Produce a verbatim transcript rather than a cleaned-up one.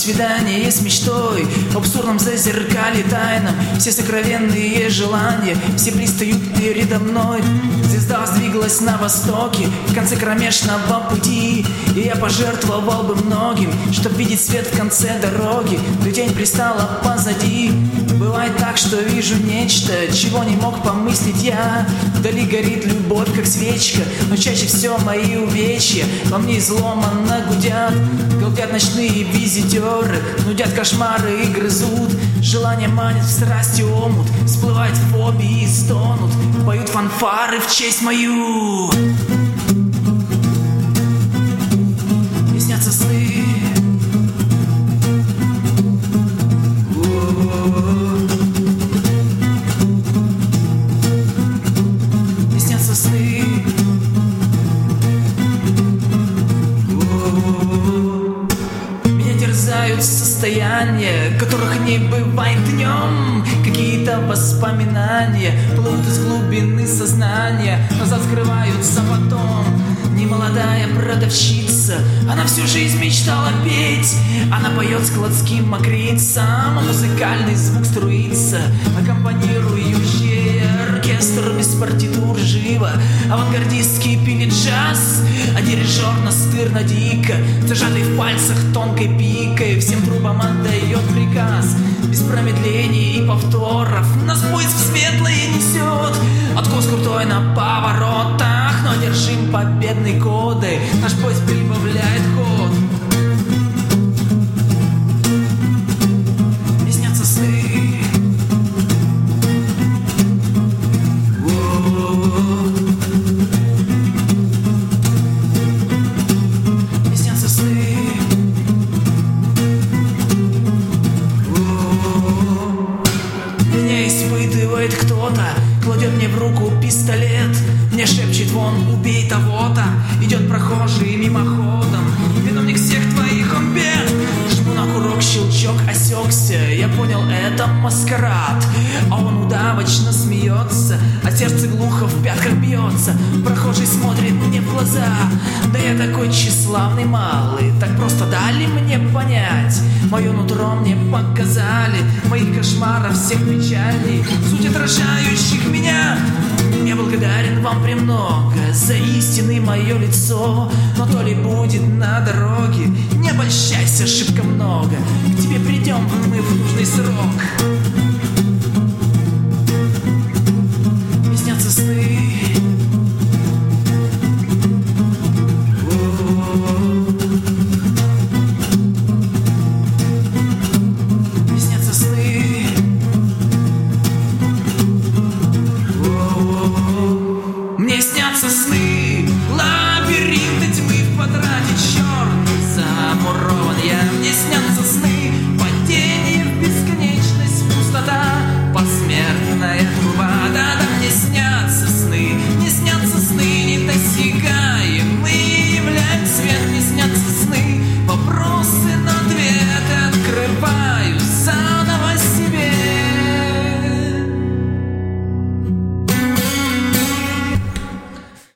свидание с мечтой, в абсурдном зазеркале тайном все сокровенные желания, все пристают передо мной. Звезда сдвигалась на востоке, в конце кромешного пути, и я пожертвовал бы многим, чтоб видеть свет в конце дороги, но тень пристала позади. Бывает так, что вижу нечто, чего не мог помыслить я. Вдали горит любовь, как свечка, но чаще всего мои увечья во мне изломанно гудят. Галдят ночные визитеры, нудят кошмары и грызут. Желание манит в страсти омут, всплывает фобии и стонут. Поют фанфары в честь мою. Мне снятся сны. Мне снятся сны. Меня терзают состояния, которых не бывает днем. Какие-то воспоминания плывут из глубины сознания, назад скрываются потом. Немолодая продавщица, она всю жизнь мечтала петь. Она поет складским мокрицам, а музыкальный звук струится, аккомпанирующий оркестр без партитур живо. Авангардистский пилит джаз, а дирижер настырно дико, зажатый в пальцах тонкой пикой, всем трубам отдает приказ. Без промедлений и повторов нас поиск в светлое несет. Откос крутой на поворотах, но держим победной коды, наш поезд прибавляет ход. Мне снятся сны. Мне снятся сны. Меня испытывает кто-то, кладет мне в руку пистолет. Мне шепчет: вон, убей того-то. Идет прохожий мимоходом, виновник всех твоих он бед. Жму на курок, щелчок осекся, я понял, это маскарад. А он удавочно смеется, а сердце глухо в пятках бьется. Прохожий смотрит мне в глаза: да я такой тщеславный малый, так просто дали мне понять. Мое нутро мне показали, моих кошмаров, всех печалей, суть отражающих меня. Я благодарен вам премного за истины мое лицо, но то ли будет на дороге, не обольщайся, шибко много. К тебе придем мы в нужный срок.